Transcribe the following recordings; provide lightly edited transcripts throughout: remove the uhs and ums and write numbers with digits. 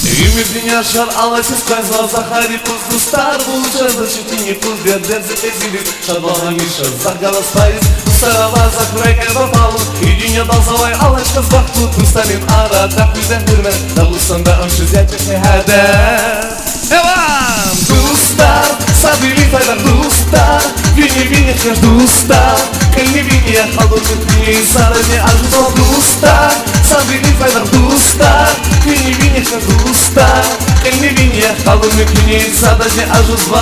И меня шар алась сказал Захари пусть стар лучше защити не пусть бедер запезили шаблона Миша загала спайс сарава закройка попалу иди не дал алачка с бахту Сталин ара так виден хирме дабусанда амши зятек не хада Эван! Дуста, сабили файда дуста Вини хеш дуста Кельни вини я халу кухни Саразне ажузо дуста Сабили файда дуста Вини хеш дуста Кельни вини я халу кухни Саразне ажузо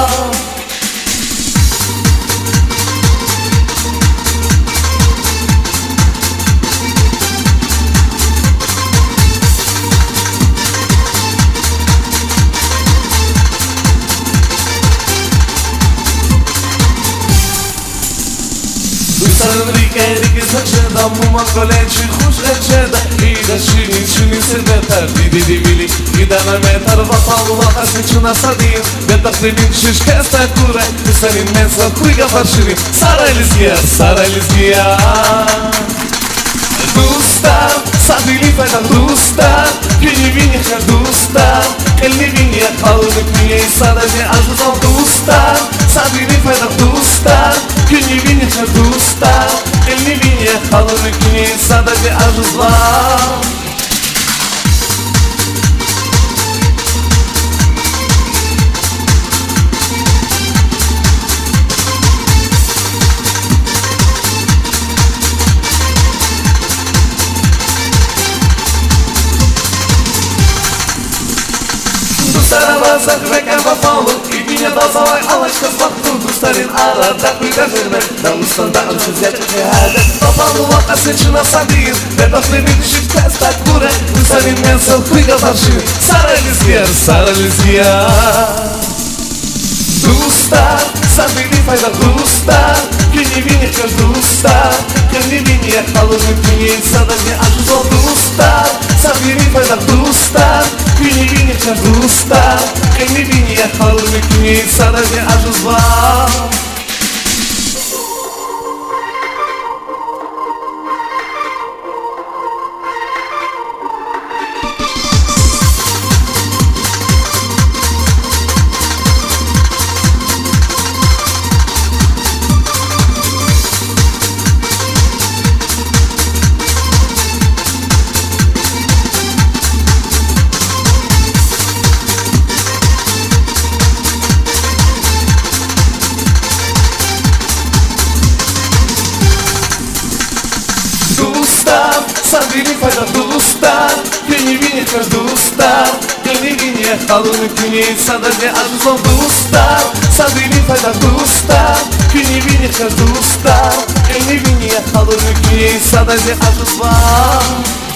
Enrique Sanchez, Muma Colegi, Hush Echeda, Ida Shini Silveta, Didi Vili, Ida Nametar, Vapalu, Vatasnichuna Sadin, Beta Flivin, Shishkesta Kure, Sarin Mensa, Kuiga Farshiri, Sara Elisgia, Dusta, Sabili Feta Dusta, Vini Hash Dusta, Kelni Vini Halu Knie, Sara Ne Ajuzal Dusta, Sabili Feta Dusta, Vini Hash Dusta, Kelni Vini Halu Knie, Sara Ne Ajuzal Сарава закройка попалу И меня дозовай алачка с бахту Старин ара так прикажирме Да устанда амши зятек не хада Попалу лака сечина садин Беба хлебит шит кеста куре Старин менсел куига фаршир Сара Лизгия Дуста, сабили файда дуста Вини хеш дуста Kelni vini халу кухни Саразне ажузо дуста Сабили файда дуста Vini хеш дуста Kelni vini халу кухни Саразне ажузо Sabili fayda dusta Vini heš dusta Kelni vini halu kuni Sadazne ajuzon dusta Sabili fayda dusta Vini heš dusta Kelni vini halu kuni Sadazne ajuzon